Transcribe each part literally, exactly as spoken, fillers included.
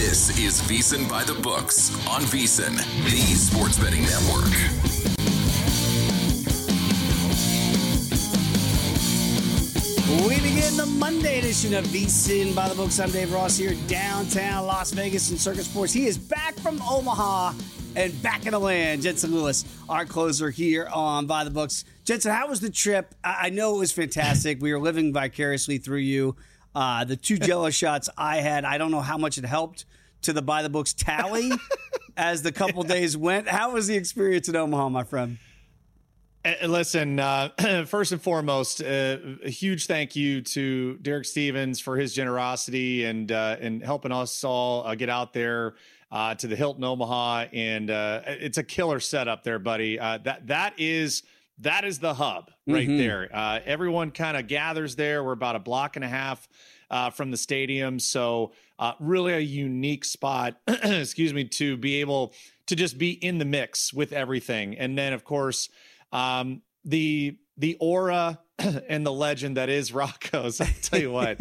This is VSiN by the Books on VSiN, the sports betting network. We begin the Monday edition of VSiN by the Books. I'm Dave Ross here, downtown Las Vegas in Circus Sports. He is back from Omaha and back in the land. Jensen Lewis, our closer here on By the Books. Jensen, how was the trip? I know it was fantastic. We were living vicariously through you. Uh, the two Jello shots I had, I don't know how much it helped to the By the Books tally as the couple yeah. days went. How was the experience in Omaha, my friend? Listen, uh, first and foremost, uh, a huge thank you to Derek Stevens for his generosity and uh, and helping us all uh, get out there uh, to the Hilton Omaha, and uh, it's a killer setup there, buddy. Uh, that that is that is the hub right mm-hmm. there. Uh, everyone kind of gathers there. We're about a block and a half uh, from the stadium, so uh, really a unique spot. excuse me, to be able to just be in the mix with everything, and then of course. Um, the, the aura and the legend that is Rocco's. I'll tell you what,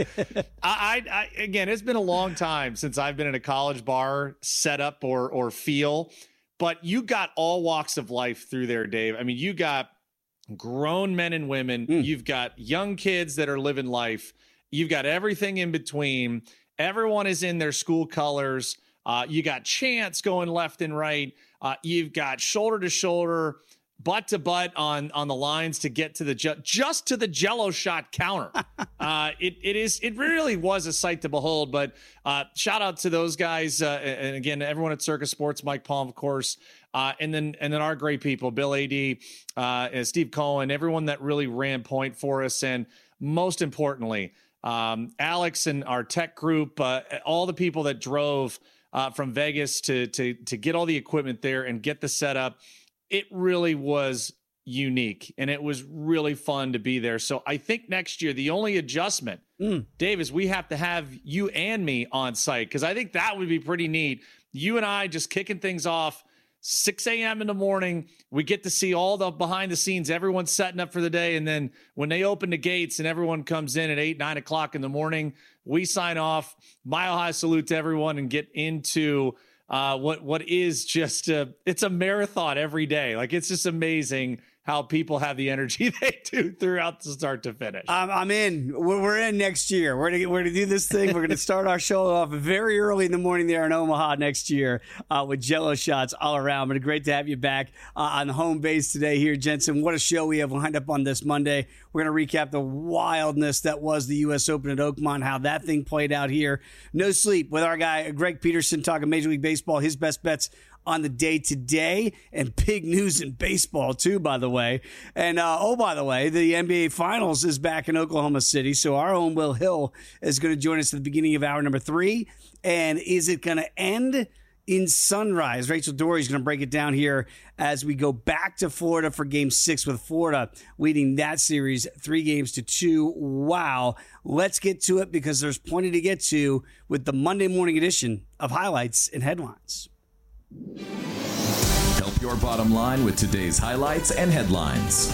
I, I, I, again, it's been a long time since I've been in a college bar setup or, or feel, but you got all walks of life through there, Dave. I mean, you got grown men and women, mm. you've got young kids that are living life. You've got everything in between. Everyone is in their school colors. Uh, you got chants going left and right. Uh, you've got shoulder to shoulder, butt to butt on on the lines to get to the ju- just to the Jello shot counter. uh, it it is it really was a sight to behold. But uh, shout out to those guys, uh, and again everyone at Circus Sports, Mike Palm, of course, uh, and then and then our great people, Bill A D, uh, and Steve Cohen, everyone that really ran point for us, and most importantly, um, Alex and our tech group, uh, all the people that drove uh, from Vegas to to to get all the equipment there and get the setup. It really was unique, and it was really fun to be there. So I think next year, the only adjustment, mm. Dave, is we have to have you and me on site, because I think that would be pretty neat. You and I just kicking things off, six a.m. in the morning. We get to see all the behind the scenes, everyone's setting up for the day. And then when they open the gates and everyone comes in at eight, nine o'clock in the morning, we sign off, mile high salute to everyone, and get into Uh, what what is just a, it's a marathon every day. Like, it's just amazing how people have the energy they do throughout the start to finish. I'm, I'm in. We're, we're in next year. We're gonna we're gonna do this thing. We're gonna start our show off very early in the morning there in Omaha next year uh, with Jello shots all around. But great to have you back uh, on the home base today here, Jensen. What a show we have lined up on this Monday. We're gonna recap the wildness that was the U S Open at Oakmont, how that thing played out here. No sleep with our guy Greg Peterson talking Major League Baseball, his best bets on the day today, and big news in baseball too, by the way. And uh, oh, by the way, the N B A Finals is back in Oklahoma City, so our own Will Hill is going to join us at the beginning of hour number three. And is it going to end in Sunrise? Rachel Dory is going to break it down here as we go back to Florida for Game Six, with Florida leading that series three games to two. Wow! Let's get to it, because there's plenty to get to with the Monday morning edition of Highlights and Headlines. Help your bottom line with today's highlights and headlines.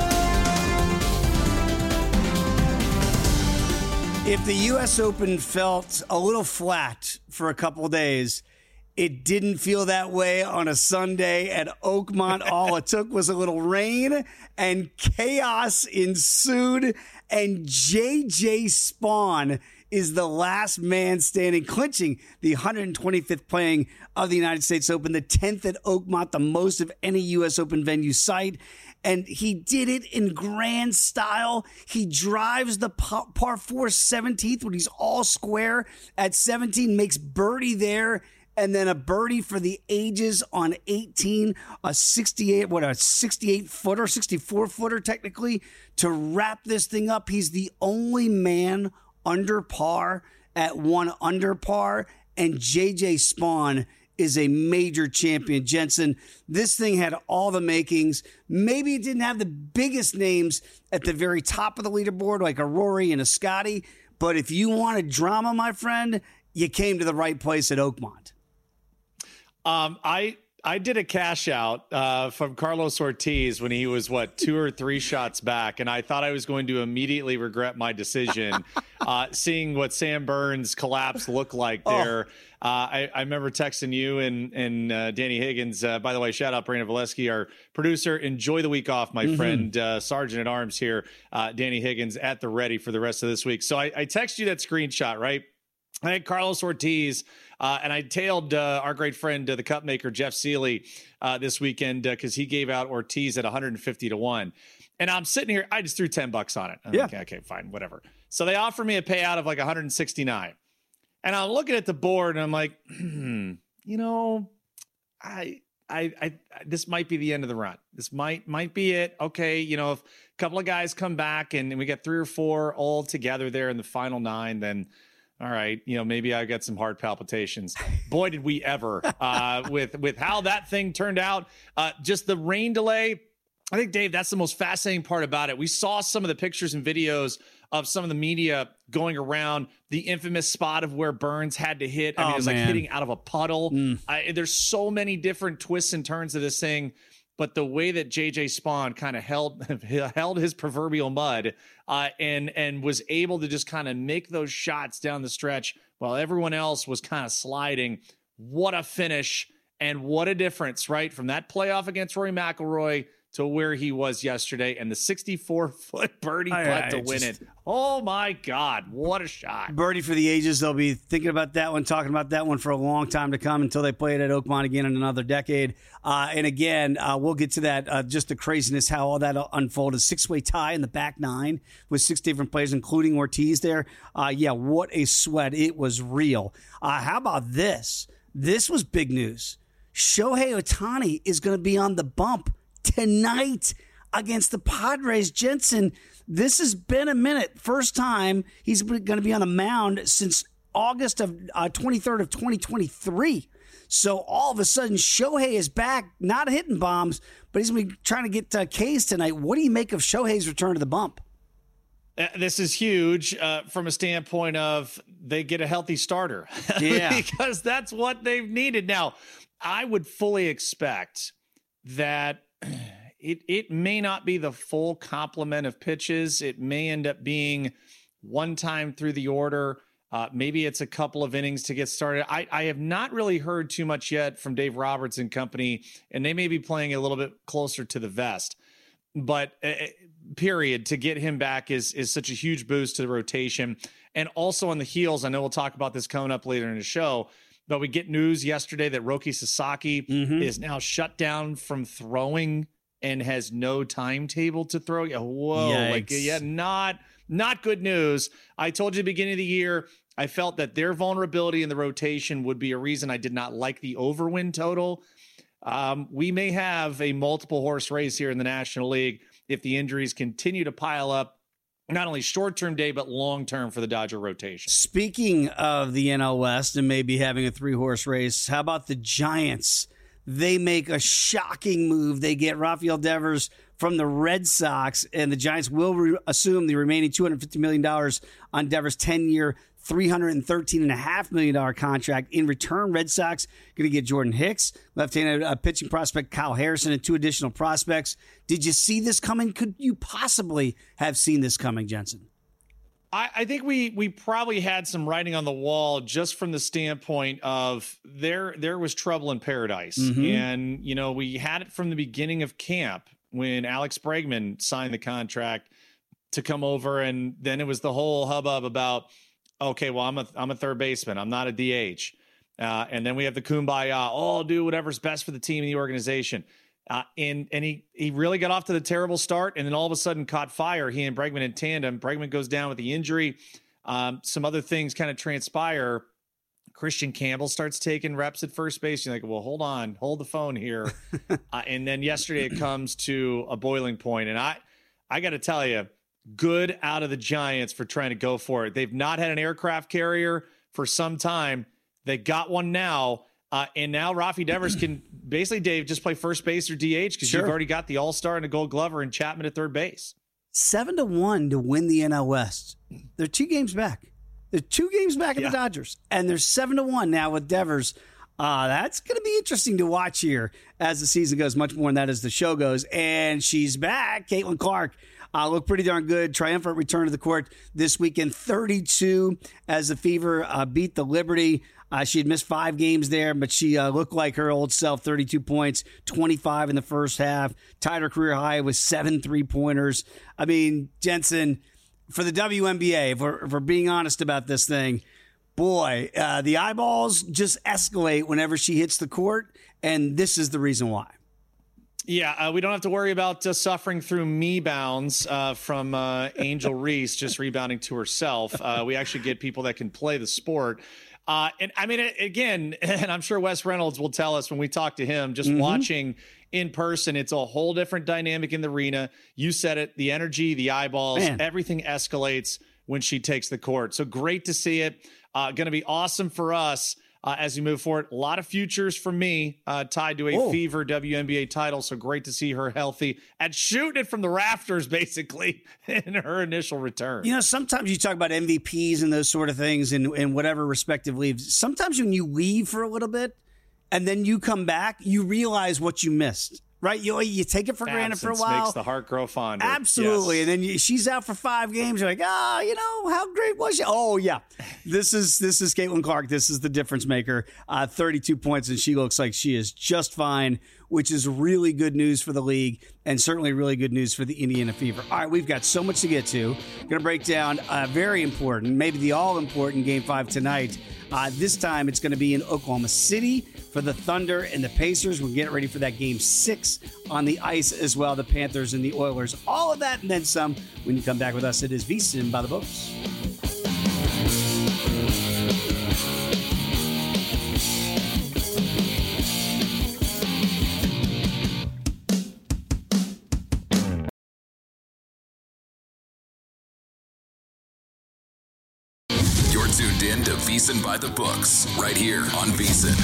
If the U S Open felt a little flat for a couple of days, it didn't feel that way on a Sunday at Oakmont. All it took was a little rain, and chaos ensued, and J J Spaun is the last man standing, clinching the one hundred twenty-fifth playing of the United States Open, the tenth at Oakmont, the most of any U S Open venue site. And he did it in grand style. He drives the par four seventeenth when he's all square at seventeen, makes birdie there, and then a birdie for the ages on eighteen, a sixty-eight, what, a sixty-eight footer, sixty-four footer technically, to wrap this thing up. He's the only man under par at one under par, and J J Spaun is a major champion. Jensen, this thing had all the makings. Maybe it didn't have the biggest names at the very top of the leaderboard like a Rory and a Scotty, but if you wanted drama, my friend, you came to the right place at Oakmont. Um, I I did a cash out uh, from Carlos Ortiz when he was, what, two or three shots back, and I thought I was going to immediately regret my decision. uh, seeing what Sam Burns' collapse looked like there, oh. uh, I, I remember texting you and, and uh, Danny Higgins. Uh, by the way, shout out Brandon Valesky, our producer. Enjoy the week off, my mm-hmm. friend, uh, Sergeant at Arms here, uh, Danny Higgins, at the ready for the rest of this week. So I, I text you that screenshot, right? I had Carlos Ortiz, uh, and I tailed uh, our great friend, uh, the cup maker, Jeff Seeley, uh, this weekend because uh, he gave out Ortiz at one hundred fifty to one. And I'm sitting here, I just threw ten bucks on it. I'm yeah. Like, okay, fine, whatever. So they offer me a payout of like one hundred sixty-nine. And I'm looking at the board, and I'm like, hmm, you know, I, I, I, this might be the end of the run. This might, might be it. Okay, you know, if a couple of guys come back and, and we get three or four all together there in the final nine, then all right, you know, maybe I got some heart palpitations. Boy, did we ever uh, with with how that thing turned out. Uh, just the rain delay. I think, Dave, that's the most fascinating part about it. We saw some of the pictures and videos of some of the media going around the infamous spot of where Burns had to hit. I mean, oh, it was man. like hitting out of a puddle. Mm. I, there's so many different twists and turns of this thing. But the way that J J Spawn kind of held held his proverbial mud uh, and and was able to just kind of make those shots down the stretch while everyone else was kind of sliding. What a finish and what a difference, right? From that playoff against Rory McIlroy to where he was yesterday, and the sixty-four foot birdie putt I, I, to win just, it. Oh, my God. What a shot. Birdie for the ages. They'll be thinking about that one, talking about that one for a long time to come until they play it at Oakmont again in another decade. Uh, and again, uh, we'll get to that, uh, just the craziness, how all that unfolded. Six-way tie in the back nine with six different players, including Ortiz there. Uh, yeah, what a sweat. It was real. Uh, how about this? This was big news. Shohei Ohtani is going to be on the bump tonight against the Padres. Jensen, this has been a minute. First time he's going to be on a mound since August of uh, twenty-third of twenty twenty-three. So all of a sudden, Shohei is back, not hitting bombs, but he's going to be trying to get uh, Ks tonight. What do you make of Shohei's return to the bump? Uh, this is huge uh, from a standpoint of they get a healthy starter. Yeah. Because that's what they've needed. Now, I would fully expect that it it may not be the full complement of pitches. It may end up being one time through the order. Uh, maybe it's a couple of innings to get started. I, I have not really heard too much yet from Dave Roberts and company, and they may be playing a little bit closer to the vest. But uh, period, to get him back is is such a huge boost to the rotation. And also on the heels, I know we'll talk about this coming up later in the show, but we get news yesterday that Roki Sasaki mm-hmm. is now shut down from throwing and has no timetable to throw. Whoa, Yikes. like yeah, not not good news. I told you at the beginning of the year, I felt that their vulnerability in the rotation would be a reason I did not like the overwin total. Um, we may have a multiple horse race here in the National League if the injuries continue to pile up, not only short-term day, but long-term for the Dodger rotation. Speaking of the N L West and maybe having a three-horse race, how about the Giants? They make a shocking move. They get Rafael Devers from the Red Sox, and the Giants will re- assume the remaining two hundred fifty million dollars on Devers' ten-year, three hundred thirteen point five million dollars contract. In return, Red Sox going to get Jordan Hicks, left-handed uh, pitching prospect Kyle Harrison, and two additional prospects. Did you see this coming? Could you possibly have seen this coming, Jensen? I, I think we we probably had some writing on the wall just from the standpoint of there there was trouble in paradise. Mm-hmm. And, you know, we had it from the beginning of camp when Alex Bregman signed the contract to come over, and then it was the whole hubbub about, okay, well, I'm a I'm a third baseman. I'm not a D H. Uh, and then we have the kumbaya. Oh, I'll do whatever's best for the team and the organization. Uh, and and he he really got off to the terrible start, and then all of a sudden caught fire. He and Bregman in tandem. Bregman goes down with the injury. Um, some other things kind of transpire. Christian Campbell starts taking reps at first base. You're like, well, hold on, hold the phone here. uh, and then yesterday it comes to a boiling point, and I I got to tell you, good out of the Giants for trying to go for it. They've not had an aircraft carrier for some time. They got one now. Uh, and now Rafi Devers can basically, Dave, just play first base or D H because sure. you've already got the All-Star and the Gold Glover and Chapman at third base. Seven to one to win the N L West. They're two games back. They're two games back at yeah. the Dodgers, and they're seven to one now with Devers. Uh, that's going to be interesting to watch here as the season goes, much more than that as the show goes. And she's back. Caitlin Clark uh, looked pretty darn good. Triumphant return to the court this weekend, thirty-two as the Fever uh, beat the Liberty. Uh, she had missed five games there, but she uh, looked like her old self, thirty-two points, twenty-five in the first half, tied her career high with seven three-pointers. I mean, Jensen, for the W N B A, if we're, if we're being honest about this thing, boy, uh, the eyeballs just escalate whenever she hits the court, and this is the reason why. Yeah, uh, we don't have to worry about uh, suffering through me bounds uh, from uh, Angel Reese just rebounding to herself. Uh, we actually get people that can play the sport. Uh, and I mean, again, and I'm sure Wes Reynolds will tell us when we talk to him, just mm-hmm. watching in person, it's a whole different dynamic in the arena. You said it, the energy, the eyeballs, Man. everything escalates when she takes the court. So great to see it. Uh, going to be awesome for us uh, as we move forward. A lot of futures for me uh, tied to a Whoa. Fever W N B A title. So great to see her healthy and shooting it from the rafters, basically, in her initial return. You know, sometimes you talk about M V Ps and those sort of things and, and whatever respective leaves. Sometimes when you leave for a little bit and then you come back, you realize what you missed. Right, you you take it for granted Absence for a while. Makes the heart grow fonder. Absolutely, yes. And then you, she's out for five games. You're like, ah, oh, you know, how great was she? Oh yeah, this is this is Caitlin Clark. This is the difference maker. Uh, thirty-two points, and she looks like she is just fine, which is really good news for the league, and certainly really good news for the Indiana Fever. All right, we've got so much to get to. Going to break down a very important, maybe the all-important Game Five tonight. Uh, this time, it's going to be in Oklahoma City for the Thunder and the Pacers. We're getting ready for that Game Six on the ice as well. The Panthers and the Oilers. All of that and then some. When you come back with us, it is VSiN by the Books. Tuned in to VSiN by the Books, right here on VSiN.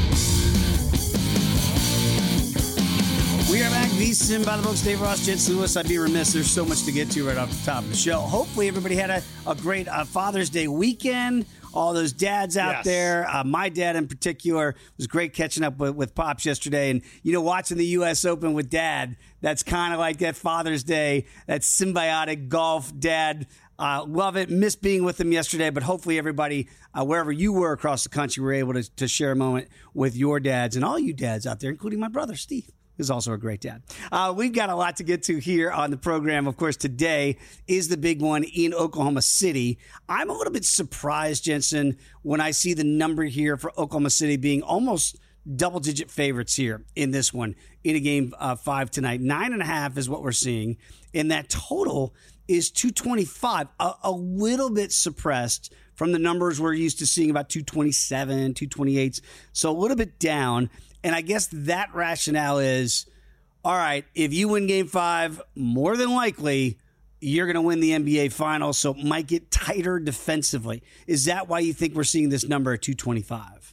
We are back, VSiN by the Books. Dave Ross, Jensen Lewis. I'd be remiss. There's so much to get to right off the top of the show. Hopefully everybody had a, a great uh, Father's Day weekend. All those dads out yes. there. Uh, my dad in particular. It was great catching up with, with Pops yesterday. And, you know, watching the U S Open with Dad, that's kind of like that Father's Day, that symbiotic golf dad. Uh, love it. Missed being with them yesterday, but hopefully everybody, uh, wherever you were across the country, were able to, to share a moment with your dads and all you dads out there, including my brother, Steve, who's also a great dad. Uh, we've got a lot to get to here on the program. Of course, today is the big one in Oklahoma City. I'm a little bit surprised, Jensen, when I see the number here for Oklahoma City being almost double-digit favorites here in this one in a game uh, five tonight. Nine and a half is what we're seeing, and that total is two twenty-five, a, a little bit suppressed from the numbers we're used to seeing, about two twenty-seven, two twenty-eight, so a little bit down. And I guess that rationale is, all right, if you win game five, more than likely you're going to win the N B A Finals, so it might get tighter defensively. Is that why you think we're seeing this number at two twenty-five?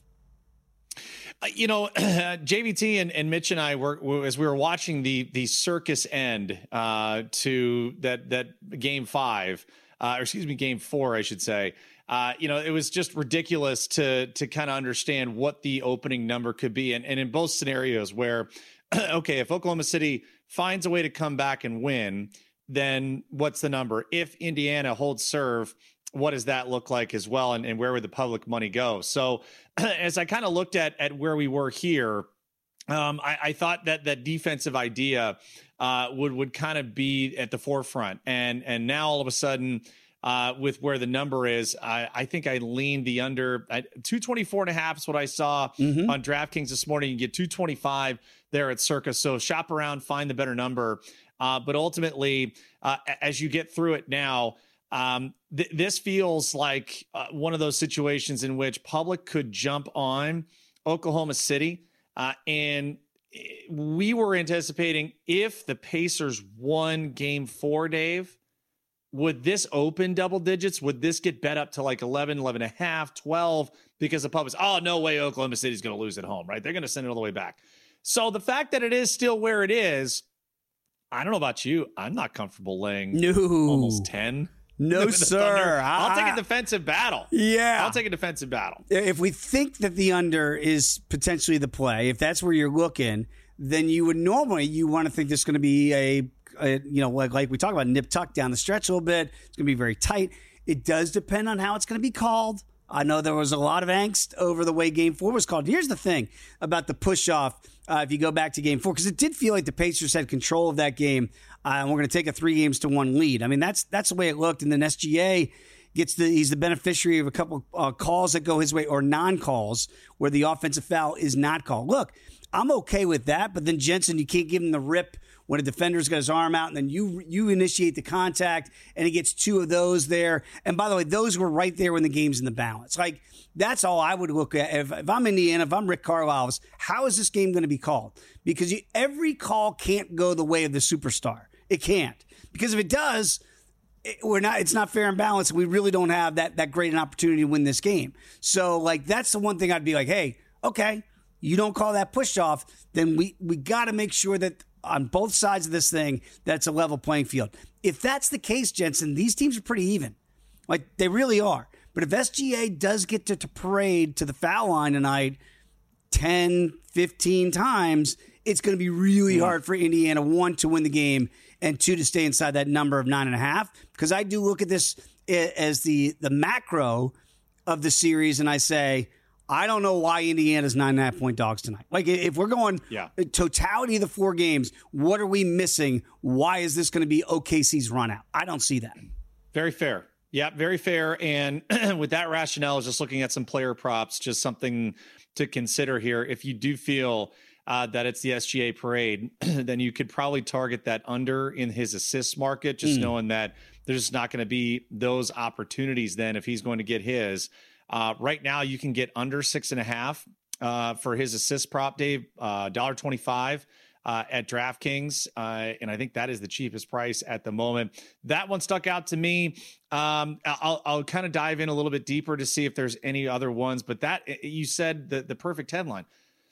Uh, you know, J V T and, and Mitch and I were, were as we were watching the the circus end uh, to that that game five, uh, or excuse me, game four, I should say. Uh, you know, it was just ridiculous to to kind of understand what the opening number could be, and and in both scenarios where, okay, if Oklahoma City finds a way to come back and win, then what's the number? If Indiana holds serve, what does that look like as well? And, and where would the public money go? So as I kind of looked at, at where we were here, um, I, I thought that that defensive idea uh, would, would kind of be at the forefront. And, and now all of a sudden uh, with where the number is, I, I think I leaned the under I, two twenty-four and a half is what I saw mm-hmm. on DraftKings this morning. You get two twenty-five there at Circa. So shop around, find the better number. Uh, but ultimately, uh, as you get through it now, Um, th- this feels like uh, one of those situations in which public could jump on Oklahoma City. Uh, and we were anticipating if the Pacers won game four, Dave, would this open double digits? Would this get bet up to like eleven, eleven and a half, twelve? Because the public's, oh, no way Oklahoma City's going to lose at home, right? They're going to send it all the way back. So the fact that it is still where it is, I don't know about you. I'm not comfortable laying no. almost ten. No, sir. I'll I, take a defensive battle. Yeah. I'll take a defensive battle. If we think that the under is potentially the play, if that's where you're looking, then you would normally, you want to think there's going to be a, a you know, like, like we talk about, nip tuck down the stretch a little bit. It's going to be very tight. It does depend on how it's going to be called. I know there was a lot of angst over the way game four was called. Here's the thing about the push off. Uh, if you go back to game four, because it did feel like the Pacers had control of that game, uh, and we're going to take a three games to one lead. I mean, that's that's the way it looked. And then S G A gets the he's the beneficiary of a couple uh, calls that go his way or non-calls where the offensive foul is not called. Look, I'm okay with that, but then Jensen, you can't give him the rip when a defender's got his arm out, and then you you initiate the contact, and he gets two of those there. And by the way, those were right there when the game's in the balance. Like, that's all I would look at. If, if I'm Indiana, if I'm Rick Carlisle, how is this game going to be called? Because you, every call can't go the way of the superstar. It can't. Because if it does, it, we're not. It's not fair and balanced. We really don't have that that great an opportunity to win this game. So, like, that's the one thing I'd be like, hey, okay, you don't call that push off, then we, we got to make sure that on both sides of this thing, that's a level playing field. If that's the case, Jensen, these teams are pretty even. Like, they really are. But if S G A does get to, to parade to the foul line tonight ten, fifteen times, it's going to be really yeah. hard for Indiana, one, to win the game, and two, to stay inside that number of nine and a half. Because I do look at this as the, the macro of the series, and I say, I don't know why Indiana's nine and a half point dogs tonight. Like, if we're going yeah. totality of the four games, what are we missing? Why is this going to be O K C's run out? I don't see that. Very fair. Yeah, very fair. And with that rationale, just looking at some player props, just something to consider here. If you do feel uh, that it's the S G A parade, then you could probably target that under in his assists market, just mm. knowing that there's not going to be those opportunities then if he's going to get his. Uh, right now, you can get under six and a half uh, for his assist prop, Dave, uh, one dollar twenty-five uh, at DraftKings. Uh, and I think that is the cheapest price at the moment. That one stuck out to me. Um, I'll, I'll kind of dive in a little bit deeper to see if there's any other ones. But that you said the, the perfect headline.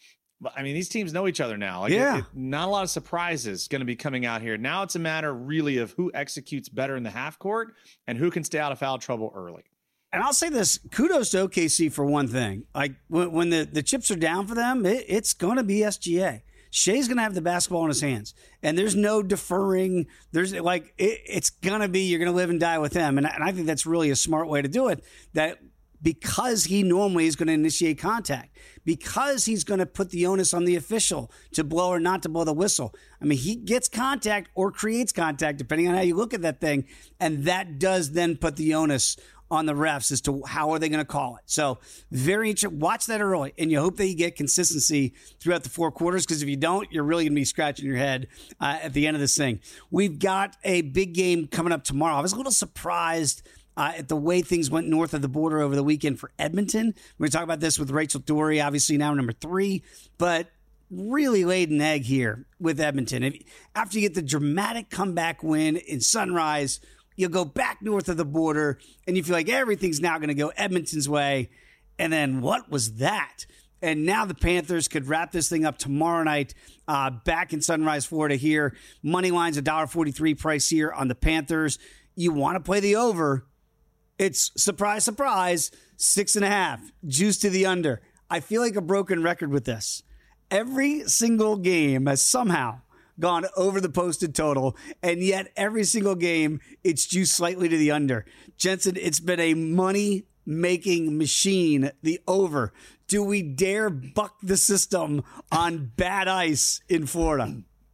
I mean, these teams know each other now. Like, yeah. It, it, not a lot of surprises going to be coming out here. Now it's a matter really of who executes better in the half court and who can stay out of foul trouble early. And I'll say this, kudos to O K C for one thing. Like, when, when the, the chips are down for them, it, it's going to be S G A. Shea's going to have the basketball in his hands. And there's no deferring. There's like, it, it's going to be, you're going to live and die with him. And, and I think that's really a smart way to do it. That because he normally is going to initiate contact, because he's going to put the onus on the official to blow or not to blow the whistle. I mean, he gets contact or creates contact, depending on how you look at that thing. And that does then put the onus on the refs as to how are they going to call it. So very interesting. Watch that early, and you hope that you get consistency throughout the four quarters, because if you don't, you're really going to be scratching your head uh, at the end of this thing. We've got a big game coming up tomorrow. I was a little surprised uh, at the way things went north of the border over the weekend for Edmonton. We're going to talk about this with Rachel Dory, obviously now number three, but really laid an egg here with Edmonton. If, after you get the dramatic comeback win in Sunrise, you'll go back north of the border, and you feel like everything's now going to go Edmonton's way. And then what was that? And now the Panthers could wrap this thing up tomorrow night uh, back in Sunrise, Florida here. Money line's one dollar forty-three price here on the Panthers. You want to play the over. It's, surprise, surprise, six and a half. Juice to the under. I feel like a broken record with this. Every single game has somehow gone over the posted total, and yet every single game it's juiced slightly to the under. Jensen, it's been a money-making machine, the over. Do we dare buck the system on bad ice in Florida?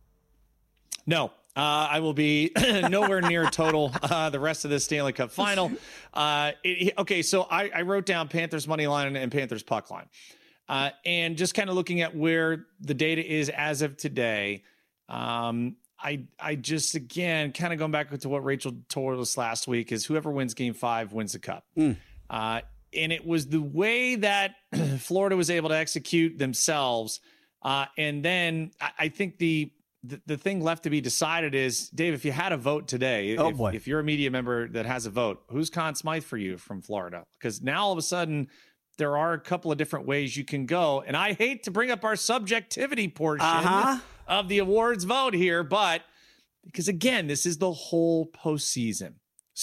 No. Uh, I will be nowhere near total uh, the rest of this Stanley Cup final. Uh, it, okay, so I, I wrote down Panthers money line and Panthers puck line. Uh, and just kind of looking at where the data is as of today, Um, I, I just, again, kind of going back to what Rachel told us last week is whoever wins game five wins the cup. Mm. Uh, and it was the way that Florida was able to execute themselves. Uh, and then I, I think the, the, the thing left to be decided is, Dave, if you had a vote today, oh if, boy. if you're a media member that has a vote, who's Conn Smythe for you from Florida? Because now all of a sudden there are a couple of different ways you can go. And I hate to bring up our subjectivity portion uh-huh. of the awards vote here, but because again, this is the whole postseason. So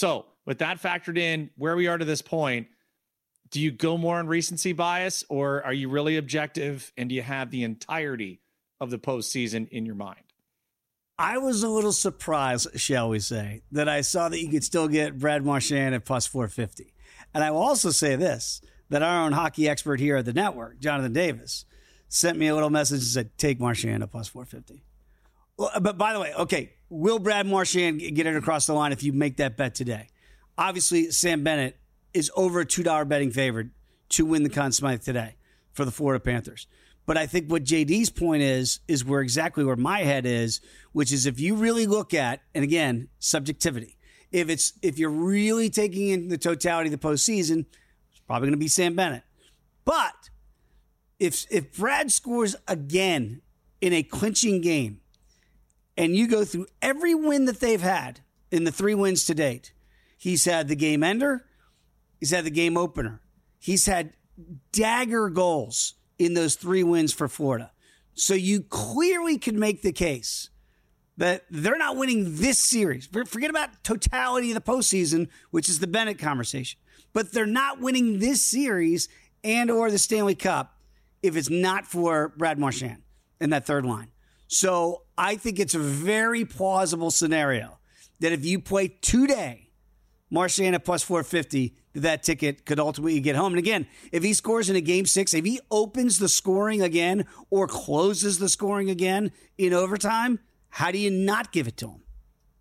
with that factored in, where we are to this point, do you go more on recency bias, or are you really objective, and do you have the entirety of the postseason in your mind? I was a little surprised, shall we say, that I saw that you could still get Brad Marchand at plus four fifty. And I will also say this, that our own hockey expert here at the network, Jonathan Davis, sent me a little message and said, take Marchand at plus four fifty. Well, but by the way, okay, will Brad Marchand get it across the line if you make that bet today? Obviously, Sam Bennett is over a two dollar betting favorite to win the Conn Smythe today for the Florida Panthers. But I think what J D's point is, is where exactly where my head is, which is if you really look at, and again, subjectivity, if it's if you're really taking in the totality of the postseason, it's probably going to be Sam Bennett. But if if Brad scores again in a clinching game, and you go through every win that they've had in the three wins to date, he's had the game ender, he's had the game opener, he's had dagger goals in those three wins for Florida. So you clearly could make the case that they're not winning this series. Forget about totality of the postseason, which is the Bennett conversation. But they're not winning this series and or the Stanley Cup if it's not for Brad Marchand in that third line. So I think it's a very plausible scenario that if you play today, Marchand at plus four fifty, that ticket could ultimately get home. And again, if he scores in a game six, if he opens the scoring again or closes the scoring again in overtime, how do you not give it to him?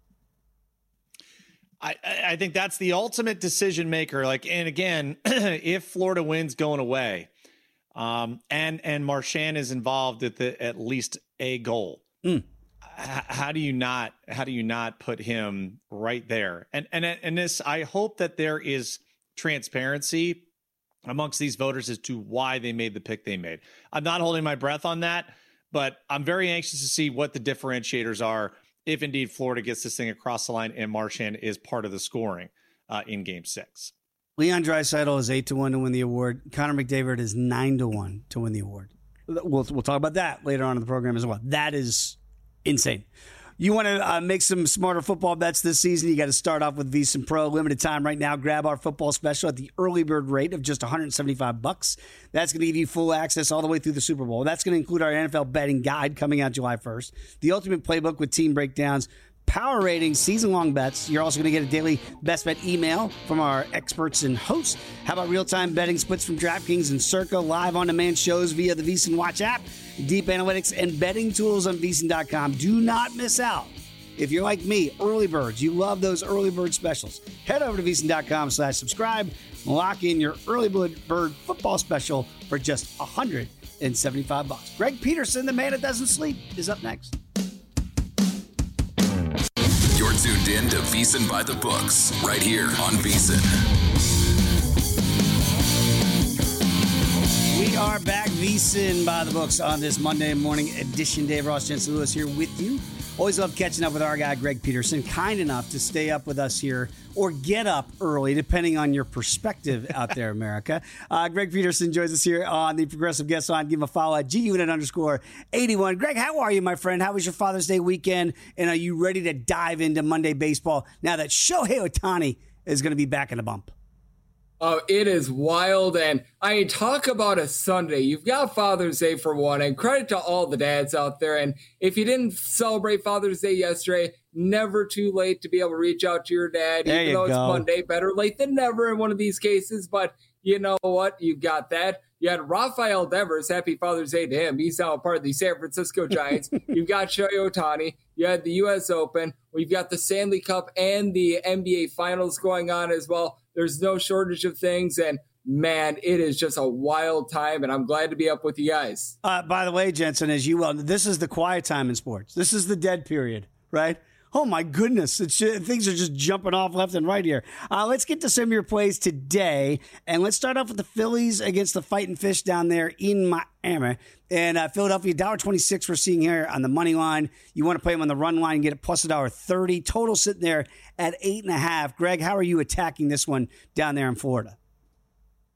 I, I think that's the ultimate decision maker. Like, and again, if Florida wins going away, um, and and Marchand is involved at the at least a goal, mm. h- how do you not how do you not put him right there? And and and this, I hope that there is transparency amongst these voters as to why they made the pick they made. I'm not holding my breath on that, but I'm very anxious to see what the differentiators are if indeed Florida gets this thing across the line and Marchand is part of the scoring uh, in game six. Leon Draisaitl is eight to one to win the award. Connor McDavid is nine to one to win the award. We'll, we'll talk about that later on in the program as well. That is insane. You want to uh, make some smarter football bets this season, you got to start off with VSiN Pro. Limited time right now. Grab our football special at the early bird rate of just one hundred seventy-five bucks. That's going to give you full access all the way through the Super Bowl. That's going to include our N F L betting guide coming out July first, the ultimate playbook with team breakdowns, power ratings, season-long bets. You're also going to get a daily best bet email from our experts and hosts. How about real-time betting splits from DraftKings and Circa, live on-demand shows via the VSiN Watch app, deep analytics, and betting tools on V S I N dot com. Do not miss out. If you're like me, early birds, you love those early bird specials. Head over to V S I N dot com slash subscribe and lock in your early bird football special for just one hundred seventy-five bucks. Greg Peterson, the man that doesn't sleep, is up next. You're tuned in to VSiN by the Books, right here on VSiN. We are back, VSiN by the Books, on this Monday morning edition. Dave Ross, Jensen Lewis here with you. Always love catching up with our guy, Greg Peterson, kind enough to stay up with us here or get up early, depending on your perspective out there, America. Uh, Greg Peterson joins us here on the Progressive Guest Line. Give him a follow at G Unit underscore eighty-one. Greg, how are you, my friend? How was your Father's Day weekend? And are you ready to dive into Monday baseball now that Shohei Ohtani is going to be back in the bump? Oh, it is wild. And I mean, talk about a Sunday. You've got Father's Day for one, and credit to all the dads out there. And if you didn't celebrate Father's Day yesterday, never too late to be able to reach out to your dad, there even though go. It's Monday. Better late than never in one of these cases. But you know what? You got that. You had Rafael Devers. Happy Father's Day to him. He's now a part of the San Francisco Giants. You've got Shohei Ohtani. You had the U S Open. We've got the Stanley Cup and the N B A Finals going on as well. There's no shortage of things, and man, it is just a wild time, and I'm glad to be up with you guys. Uh, by the way, Jensen, as you well, this is the quiet time in sports. This is the dead period, right? Oh, my goodness. It's just, things are just jumping off left and right here. Uh, let's get to some of your plays today, and let's start off with the Phillies against the Fighting Fish down there in Miami. And uh, Philadelphia, one dollar twenty-six we're seeing here on the money line. You want to play them on the run line, get it plus one dollar thirty. Total sitting there at eight and a half. Greg, how are you attacking this one down there in Florida?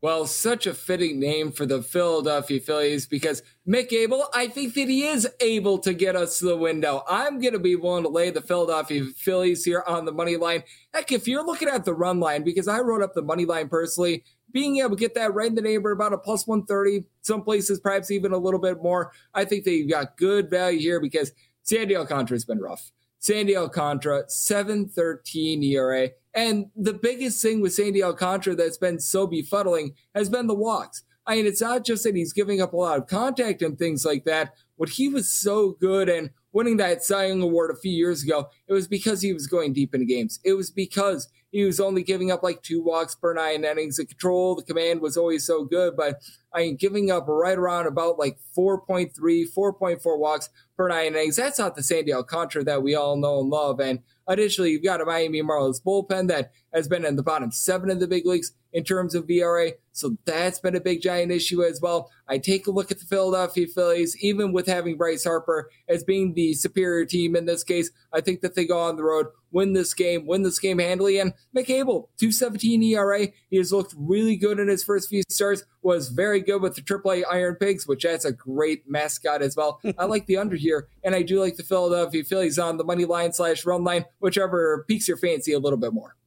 Well, such a fitting name for the Philadelphia Phillies because Mick Abel, I think that he is able to get us to the window. I'm going to be willing to lay the Philadelphia Phillies here on the money line. Heck, if you're looking at the run line, because I wrote up the money line personally, being able to get that right in the neighborhood, about a plus one thirty, some places perhaps even a little bit more. I think that you've got good value here because Sandy Alcantara has been rough. Sandy Alcantara, seven thirteen E R A. And the biggest thing with Sandy Alcantara that's been so befuddling has been the walks. I mean, it's not just that he's giving up a lot of contact and things like that. What he was so good and winning that Cy Young Award a few years ago, it was because he was going deep into games. It was because he was only giving up like two walks per nine innings. The control, the command was always so good, but I mean, giving up right around about like four point three, four point four walks per nine innings. That's not the Sandy Alcantara that we all know and love. And additionally, you've got a Miami Marlins bullpen that has been in the bottom seven of the big leagues in terms of E R A. So that's been a big giant issue as well. I take a look at the Philadelphia Phillies, even with having Bryce Harper as being the superior team in this case. I think that they go on the road, win this game, win this game handily. And Mick Abel, two seventeen E R A. He has looked really good in his first few starts, was very good with the triple A Iron Pigs, which that's a great mascot as well. I like the under here, and I do like the Philadelphia Phillies on the money line slash run line, whichever piques your fancy a little bit more.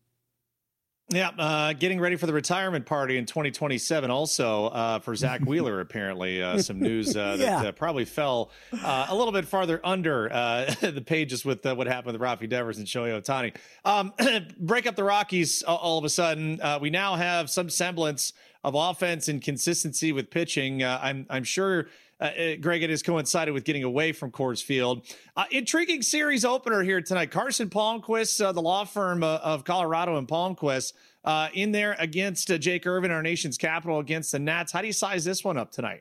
Yeah, uh, getting ready for the retirement party in twenty twenty-seven also uh, for Zach Wheeler, apparently. Uh, some news uh, yeah. that uh, probably fell uh, a little bit farther under uh, the pages with uh, what happened with Rafi Devers and Shohei Ohtani. Um, break up the Rockies all, all of a sudden. Uh, we now have some semblance of offense and consistency with pitching. Uh, I'm, I'm sure... Uh, Greg, it has coincided with getting away from Coors Field. Uh, intriguing series opener here tonight. Carson Palmquist, uh, the law firm uh, of Colorado and Palmquist, uh, in there against uh, Jake Irvin, our nation's capital, against the Nats. How do you size this one up tonight?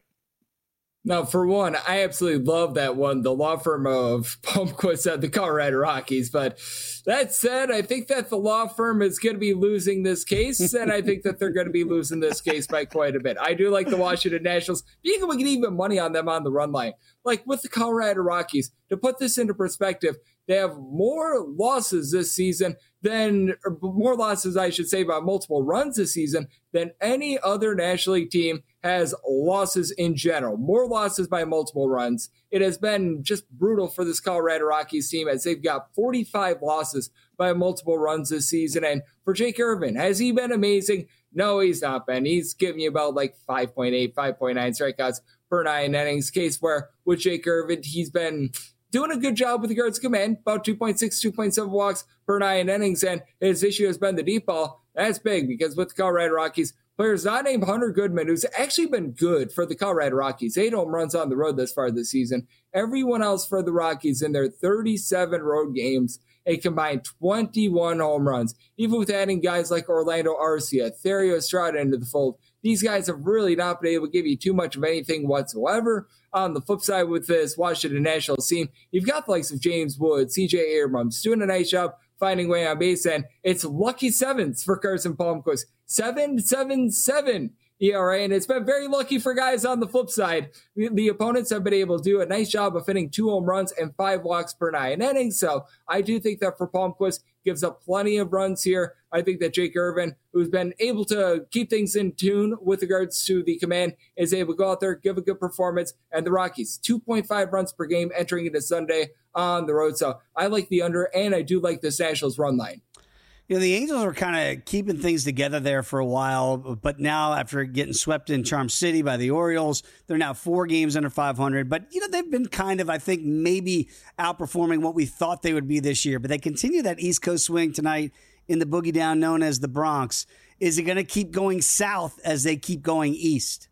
Now, for one, I absolutely love that one, the law firm of Palmquist at the Colorado Rockies. But that said, I think that the law firm is going to be losing this case, and I think that they're going to be losing this case by quite a bit. I do like the Washington Nationals. You can get even money on them on the run line. Like with the Colorado Rockies, to put this into perspective, they have more losses this season than, or more losses, I should say, by multiple runs this season than any other National League team has losses in general. More losses by multiple runs. It has been just brutal for this Colorado Rockies team as they've got forty-five losses by multiple runs this season. And for Jake Irvin, has he been amazing? No, he's not been. He's giving you about like five point eight, five point nine strikeouts per nine innings. Case where with Jake Irvin, he's been doing a good job with regards to command, about two point six, two point seven walks per nine innings, and his issue has been the deep ball. That's big because with the Colorado Rockies, players not named Hunter Goodman, who's actually been good for the Colorado Rockies, eight home runs on the road this far this season. Everyone else for the Rockies in their thirty-seven road games, a combined twenty-one home runs. Even with adding guys like Orlando Arcia, Thairo Estrada into the fold, these guys have really not been able to give you too much of anything whatsoever. On the flip side with this Washington Nationals team, you've got the likes of James Wood, C J Abrams doing a nice job finding way on base, and it's lucky sevens for Carson Palmquist. seven seven seven E R A, and it's been very lucky for guys on the flip side. The, the opponents have been able to do a nice job of hitting two home runs and five walks per nine innings, so I do think that for Palmquist, gives up plenty of runs here. I think that Jake Irvin, who's been able to keep things in tune with regards to the command, is able to go out there, give a good performance. And the Rockies, two point five runs per game entering into Sunday on the road. So I like the under, and I do like this Nationals run line. You know, the Angels were kind of keeping things together there for a while, but now after getting swept in Charm City by the Orioles, they're now four games under five hundred. But, you know, they've been kind of, I think, maybe outperforming what we thought they would be this year. But they continue that East Coast swing tonight in the boogie down known as the Bronx. Is it going to keep going south as they keep going east?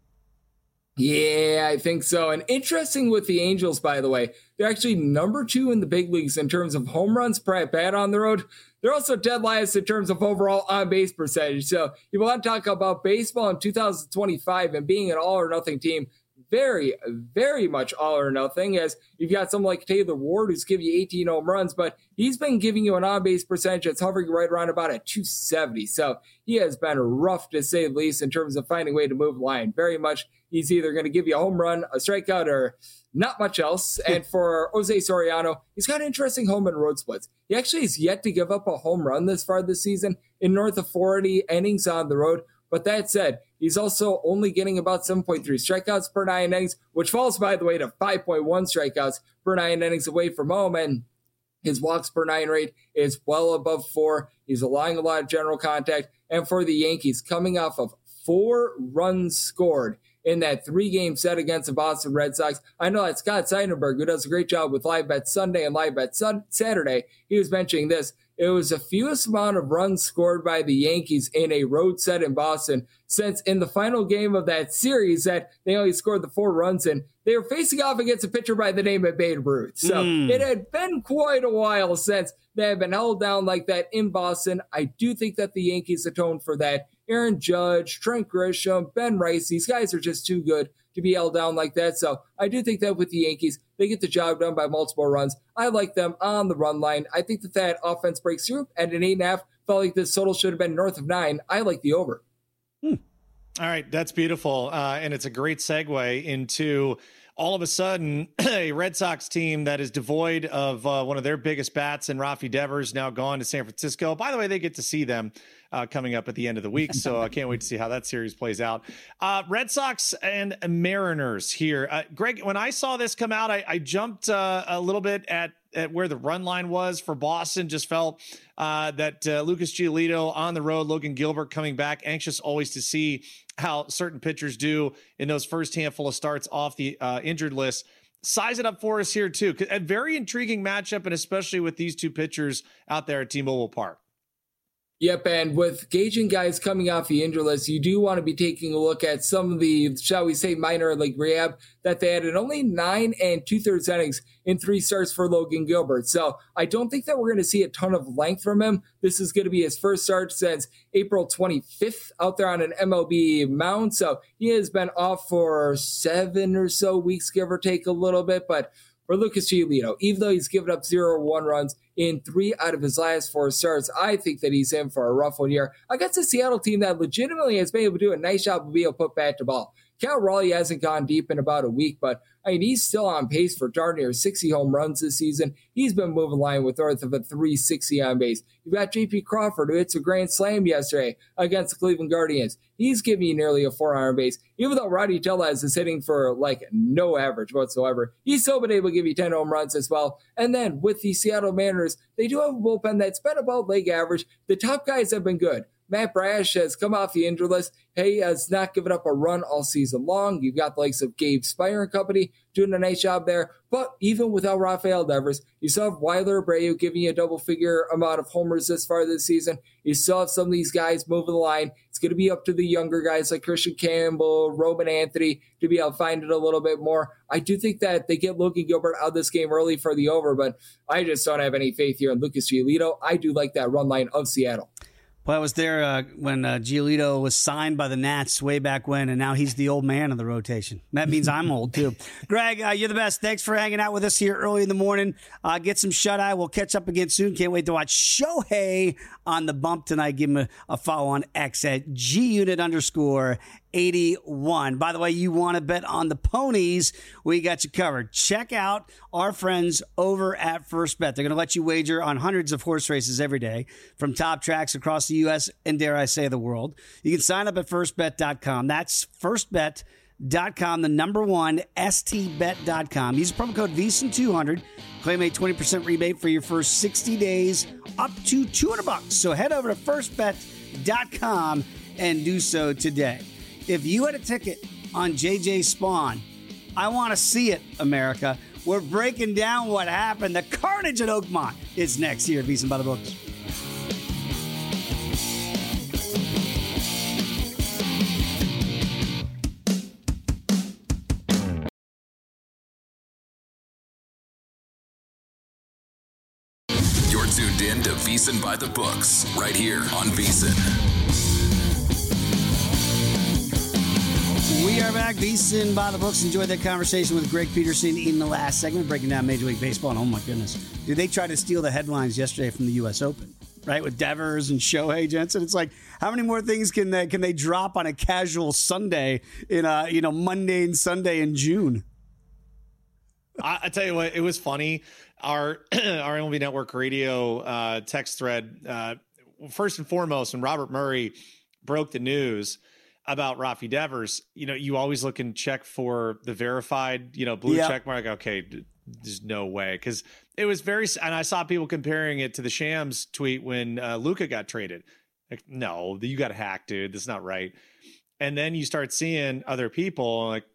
Yeah, I think so. And interesting with the Angels, by the way, they're actually number two in the big leagues in terms of home runs per at bat on the road. They're also dead last in terms of overall on-base percentage. So you want to talk about baseball in two thousand twenty-five and being an all-or-nothing team. Very, very much all or nothing, as you've got someone like Taylor Ward who's giving you eighteen home runs, but he's been giving you an on-base percentage that's hovering right around about at two seventy. So he has been rough to say the least in terms of finding a way to move the line. Very much he's either going to give you a home run, a strikeout, or not much else. And for Jose Soriano, he's got interesting home and road splits. He actually has yet to give up a home run this far this season in north of forty innings on the road. But that said, He's also only getting about seven point three strikeouts per nine innings, which falls, by the way, to five point one strikeouts per nine innings away from home. And his walks per nine rate is well above four. He's allowing a lot of general contact. And for the Yankees, coming off of four runs scored in that three-game set against the Boston Red Sox. I know that Scott Seidenberg, who does a great job with Live Bet Sunday and Live Bet Sun- Saturday, he was mentioning this. It was the fewest amount of runs scored by the Yankees in a road set in Boston since in the final game of that series that they only scored the four runs in. They were facing off against a pitcher by the name of Babe Ruth. So mm. it had been quite a while since they had been held down like that in Boston. I do think that the Yankees atoned for that. Aaron Judge, Trent Grisham, Ben Rice, these guys are just too good to be held down like that. So I do think that with the Yankees, they get the job done by multiple runs. I like them on the run line. I think that that offense breaks through at an eight and a half. Felt like this total should have been north of nine. I like the over. Hmm. All right, that's beautiful. Uh, and it's a great segue into all of a sudden a Red Sox team that is devoid of uh, one of their biggest bats, and Rafi Devers now gone to San Francisco. By the way, they get to see them uh, coming up at the end of the week, so I can't wait to see how that series plays out. Uh, Red Sox and Mariners here. Uh, Greg, when I saw this come out, I, I jumped uh, a little bit at at where the run line was for Boston. Just felt uh, that uh, Lucas Giolito on the road, Logan Gilbert coming back, anxious always to see how certain pitchers do in those first handful of starts off the uh, injured list. Size it up for us here too. A very intriguing matchup, and especially with these two pitchers out there at T-Mobile Park. Yep, and with gauging guys coming off the injury list, you do want to be taking a look at some of the, shall we say, minor league rehab that they had in only nine and two-thirds innings in three starts for Logan Gilbert. So I don't think that we're going to see a ton of length from him. This is going to be his first start since April twenty-fifth out there on an M L B mound. So he has been off for seven or so weeks, give or take a little bit, but for Lucas Giolito, even though he's given up zero one runs in three out of his last four starts, I think that he's in for a rough one here against a Seattle team that legitimately has been able to do a nice job of being able to put bat to ball. Cal Raleigh hasn't gone deep in about a week, but I mean, he's still on pace for darn near sixty home runs this season. He's been moving line with north of a three sixty on base. You've got J P Crawford, who hits a grand slam yesterday against the Cleveland Guardians. He's giving you nearly a four on base. Even though Roddy Tellez is hitting for like no average whatsoever, he's still been able to give you ten home runs as well. And then with the Seattle Mariners, they do have a bullpen that's been about league average. The top guys have been good. Matt Brash has come off the injury list. He has not given up a run all season long. You've got the likes of Gabe Spire and company doing a nice job there. But even without Rafael Devers, you still have Wilder Abreu giving you a double-figure amount of homers this far this season. You still have some of these guys moving the line. It's going to be up to the younger guys like Christian Campbell, Roman Anthony to be able to find it a little bit more. I do think that they get Logan Gilbert out of this game early for the over, but I just don't have any faith here in Lucas Giolito. I do like that run line of Seattle. Well, I was there uh, when uh, Giolito was signed by the Nats way back when, and now he's the old man of the rotation. That means I'm old, too. Greg, uh, you're the best. Thanks for hanging out with us here early in the morning. Uh, get some shut-eye. We'll catch up again soon. Can't wait to watch Shohei on the bump tonight. Give him a, a follow on X at G-Unit underscore eighty-one. By the way, you want to bet on the ponies, we got you covered. Check out our friends over at First Bet. They're going to let you wager on hundreds of horse races every day from top tracks across the U S and, dare I say, the world. You can sign up at first bet dot com. That's first bet dot com, the number one, S T bet dot com. Use promo code V S I N two hundred. Claim a twenty percent rebate for your first sixty days, up to two hundred bucks. So head over to first bet dot com and do so today. If you had a ticket on J J Spawn, I want to see it, America. We're breaking down what happened. The carnage at Oakmont is next here at VSiN by the Books. You're tuned in to VSiN by the Books, right here on VSiN. We are back. VSiN by the Books. Enjoyed that conversation with Greg Peterson in the last segment, breaking down Major League Baseball. And oh my goodness, dude, they tried to steal the headlines yesterday from the U S Open, right? With Devers and Shohei Jensen. It's like, how many more things can they can they drop on a casual Sunday in a you know Monday and Sunday in June? I, I tell you what, it was funny. Our our M L B Network radio uh, text thread. Uh, first and foremost, when Robert Murray broke the news. about Rafi Devers, you know, you always look and check for the verified, you know, blue yep. check mark. Okay, there's no way, because it was very, and I saw people comparing it to the Shams tweet when uh, Luka got traded. Like, no, you got hacked, dude. That's not right. And then you start seeing other people like,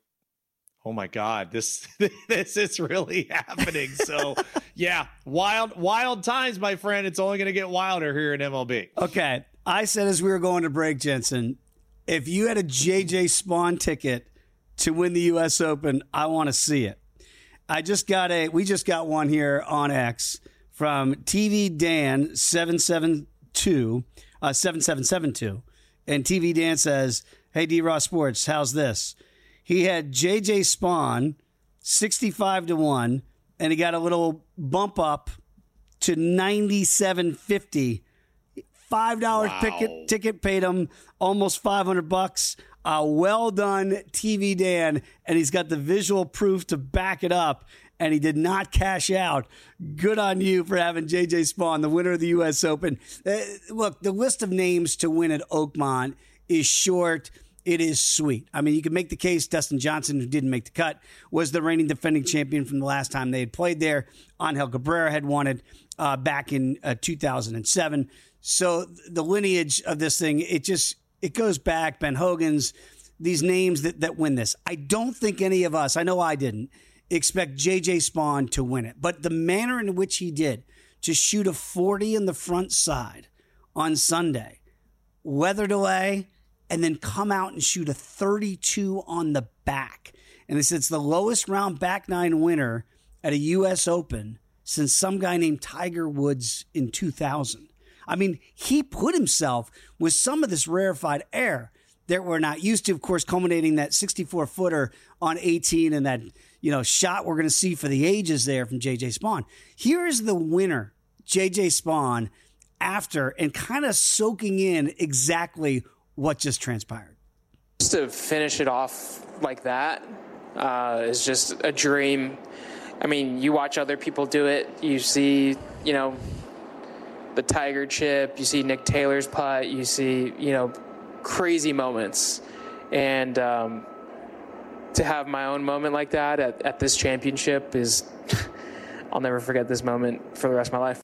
oh my God, this this is really happening. So yeah, wild, wild times, my friend. It's only going to get wilder here in M L B. Okay. I said as we were going to break, Jensen, if you had a J J Spaun ticket to win the U S Open, I want to see it. I just got a, we just got one here on X from T V Dan seven seven two, uh, seven seven seven two. And T V Dan says, hey, D-Raw Sports, how's this? He had J J Spaun sixty-five to one, and he got a little bump up to ninety-seven fifty. five dollars wow. ticket, ticket paid him almost five hundred bucks. Uh, well done, T V Dan. And he's got the visual proof to back it up. And he did not cash out. Good on you for having J J Spaun, the winner of the U S Open. Uh, look, the list of names to win at Oakmont is short. It is sweet. I mean, you can make the case Dustin Johnson, who didn't make the cut, was the reigning defending champion from the last time they had played there. Angel Cabrera had won it uh, back in uh, two thousand seven. So the lineage of this thing, it just, it goes back. Ben Hogan's, these names that, that win this. I don't think any of us, I know I didn't, expect J J Spaun to win it. But the manner in which he did, to shoot a forty in the front side on Sunday, weather delay, and then come out and shoot a thirty-two on the back. And it's, it's the lowest round back nine winner at a U S Open since some guy named Tiger Woods in two thousand. I mean, he put himself with some of this rarefied air that we're not used to, of course, culminating that sixty-four footer on eighteen and that, you know, shot we're going to see for the ages there from J J Spaun. Here is the winner, J J Spaun, after and kind of soaking in exactly what just transpired. Just to finish it off like that uh, is just a dream. I mean, you watch other people do it. You see, you know, the Tiger chip. You see Nick Taylor's putt. You see, you know, crazy moments. And um, to have my own moment like that at, at this championship is, I'll never forget this moment for the rest of my life.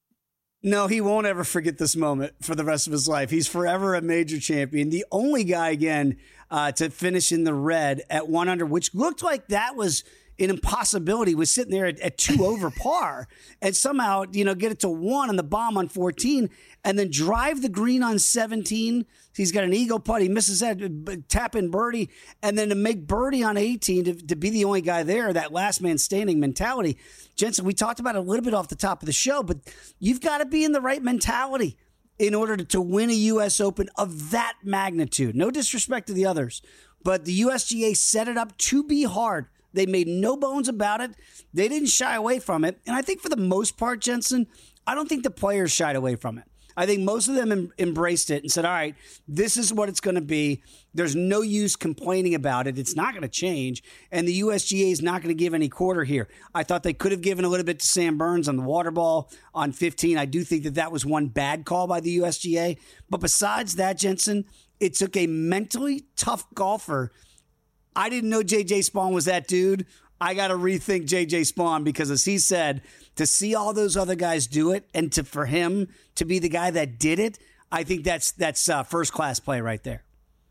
No, he won't ever forget this moment for the rest of his life. He's forever a major champion. The only guy, again, uh, to finish in the red at one under, which looked like that was an impossibility, was sitting there at, at two over par and somehow, you know, get it to one on the bomb on fourteen and then drive the green on seventeen. He's got an eagle putt. He misses that, tap in birdie, and then to make birdie on eighteen, to, to be the only guy there, that last man standing mentality. Jensen, we talked about it a little bit off the top of the show, but you've got to be in the right mentality in order to, to win a U S Open of that magnitude. No disrespect to the others, but the U S G A set it up to be hard. They made no bones about it. They didn't shy away from it. And I think for the most part, Jensen, I don't think the players shied away from it. I think most of them em- embraced it and said, all right, this is what it's going to be. There's no use complaining about it. It's not going to change. And the U S G A is not going to give any quarter here. I thought they could have given a little bit to Sam Burns on the water ball on fifteen. I do think that that was one bad call by the U S G A. But besides that, Jensen, it took a mentally tough golfer. I didn't know J J Spaun was that dude. I got to rethink J J Spaun because, as he said, to see all those other guys do it and to for him to be the guy that did it, I think that's that's uh, first class play right there.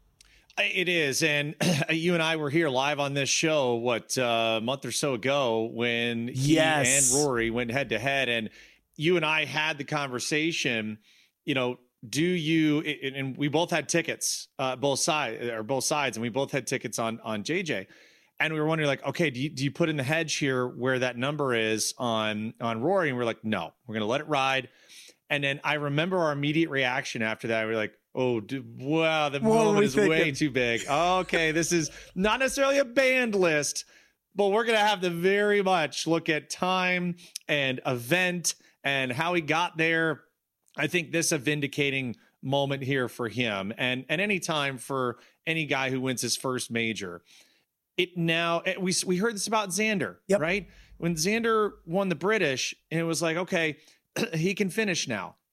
It is, and you and I were here live on this show what uh, a month or so ago when he yes. and Rory went head to head, and you and I had the conversation. You know, do you? And we both had tickets, uh, both sides or both sides, and we both had tickets on on J J. And we were wondering, like, okay, do you, do you put in the hedge here where that number is on on Rory? And we're like, no, we're going to let it ride. And then I remember our immediate reaction after that. We were like, oh, dude, wow, the what moment is thinking? way too big. Okay, this is not necessarily a banned list, but we're going to have to very much look at time and event and how he got there. I think this is a vindicating moment here for him and, and any time for any guy who wins his first major. It now we we heard this about Xander, yep. right? When Xander won the British, and it was like, okay, he can finish now.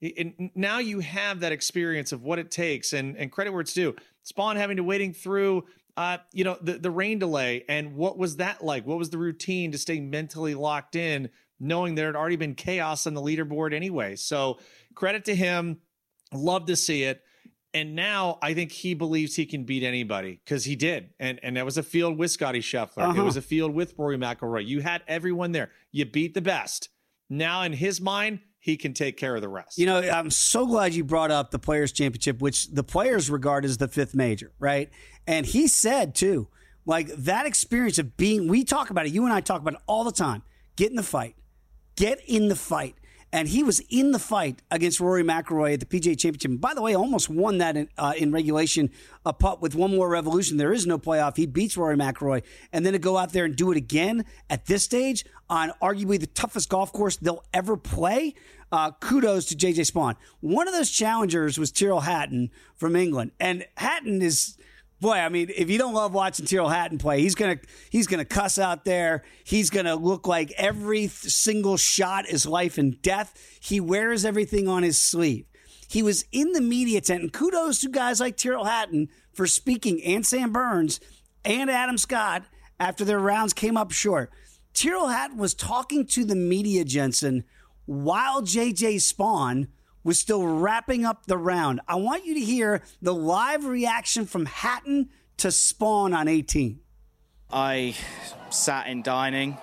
And now you have that experience of what it takes, and, and credit where it's due. Spawn having to wading through, uh, you know, the, the rain delay. And what was that like? What was the routine to stay mentally locked in, knowing there had already been chaos on the leaderboard anyway? So credit to him. Love to see it. And now I think he believes he can beat anybody, because he did. And and that was a field with Scotty Scheffler. Uh-huh. It was a field with Rory McIlroy. You had everyone there. You beat the best. Now in his mind, he can take care of the rest. You know, I'm so glad you brought up the Players' Championship, which the players regard as the fifth major, right? And he said, too, like that experience of being, we talk about it, you and I talk about it all the time, get in the fight, get in the fight. And he was in the fight against Rory McIlroy at the P G A Championship. And by the way, almost won that in, uh, in regulation, a putt with one more revolution. There is no playoff. He beats Rory McIlroy. And then to go out there and do it again at this stage on arguably the toughest golf course they'll ever play, uh, kudos to J J Spaun. One of those challengers was Tyrrell Hatton from England. And Hatton is... Boy, I mean, if you don't love watching Tyrrell Hatton play, he's gonna he's gonna cuss out there. He's gonna look like every single shot is life and death. He wears everything on his sleeve. He was in the media tent, and kudos to guys like Tyrrell Hatton for speaking, and Sam Burns and Adam Scott after their rounds came up short. Tyrrell Hatton was talking to the media, Jensen, while J J Spaun was still wrapping up the round. I want you to hear the live reaction from Hatton to Spaun on eighteen. I sat in dining.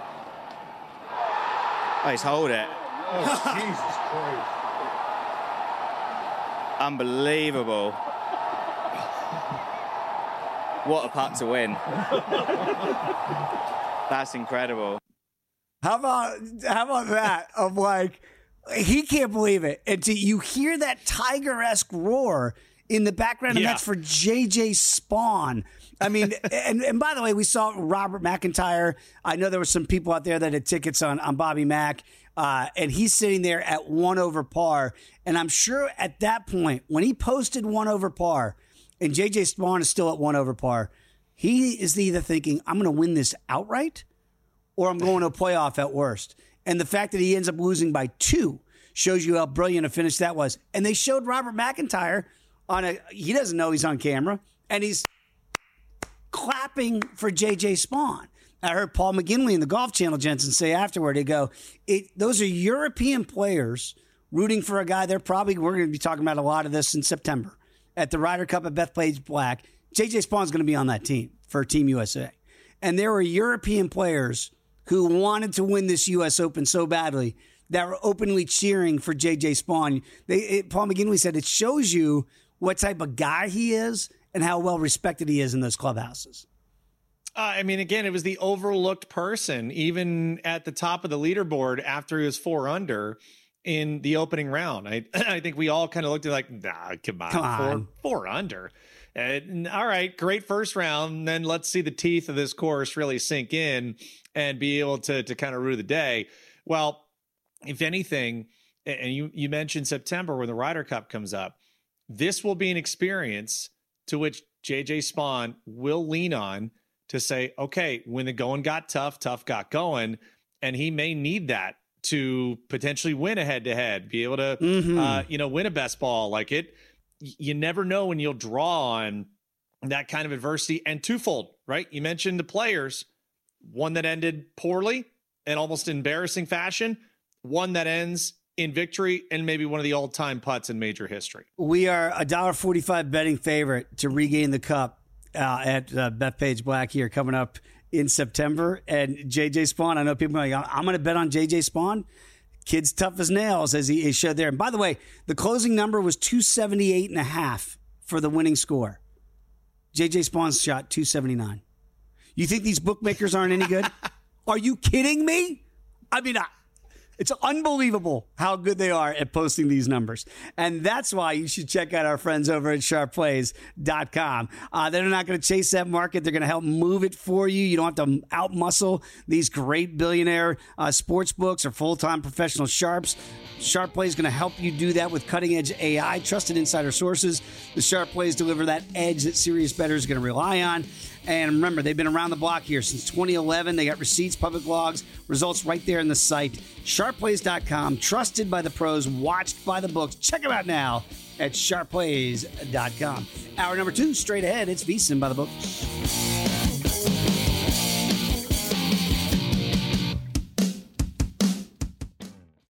Oh, he's hold it. Oh, Jesus Christ. Unbelievable. What a putt to win. That's incredible. How about, how about that? Of like, he can't believe it. And to, you hear that Tiger-esque roar in the background, and yeah. that's for J J Spaun. I mean, and, and by the way, we saw Robert McIntyre. I know there were some people out there that had tickets on, on Bobby Mack, uh, and he's sitting there at one over par. And I'm sure at that point, when he posted one over par, and J J Spaun is still at one over par, he is either thinking, I'm going to win this outright, or I'm going to a playoff at worst. And the fact that he ends up losing by two shows you how brilliant a finish that was. And they showed Robert McIntyre on a, he doesn't know he's on camera, and he's clapping for J J Spaun. I heard Paul McGinley in the Golf Channel, Jensen, say afterward, they go, it, those are European players rooting for a guy they're probably, we're going to be talking about a lot of this in September at the Ryder Cup at Bethpage Black. J J Spawn's going to be on that team for Team U S A. And there were European players who wanted to win this U S Open so badly that were openly cheering for J J Spaun. They, it, Paul McGinley said it shows you what type of guy he is and how well respected he is in those clubhouses. Uh, I mean, again, it was the overlooked person, even at the top of the leaderboard after he was four under in the opening round. I I think we all kind of looked at it like, nah, come on, come on. Four, four under. Uh, all right, great first round. Then let's see the teeth of this course really sink in and be able to to kind of rue the day. Well, if anything, and you, you mentioned September when the Ryder Cup comes up, this will be an experience to which J J Spaun will lean on to say, okay, when the going got tough, tough got going, and he may need that to potentially win a head-to-head, be able to, mm-hmm. uh, you know, win a best ball. Like it, you never know when you'll draw on that kind of adversity. And twofold, right? You mentioned the players, one that ended poorly and almost embarrassing fashion, one that ends in victory and maybe one of the all-time putts in major history. We are a one dollar forty-five betting favorite to regain the cup uh, at uh, Bethpage Black here coming up in September. And J J Spaun, I know people are like, I'm going to bet on J J Spaun. Kid's tough as nails, as he, he showed there. And by the way, the closing number was two seventy-eight and a half for the winning score. J J Spawn's shot two seventy-nine. You think these bookmakers aren't any good? Are you kidding me? I mean, I, it's unbelievable how good they are at posting these numbers. And that's why you should check out our friends over at sharp plays dot com. Uh, they're not going to chase that market. They're going to help move it for you. You don't have to outmuscle these great billionaire uh, sports books or full-time professional sharps. Sharp Plays is going to help you do that with cutting-edge A I, trusted insider sources. The Sharp Plays deliver that edge that serious bettors are going to rely on. And remember, they've been around the block here since twenty eleven. They got receipts, public logs, results right there in the site. sharp plays dot com, trusted by the pros, watched by the books. Check them out now at sharp plays dot com. Hour number two, straight ahead. It's VSiN by the books.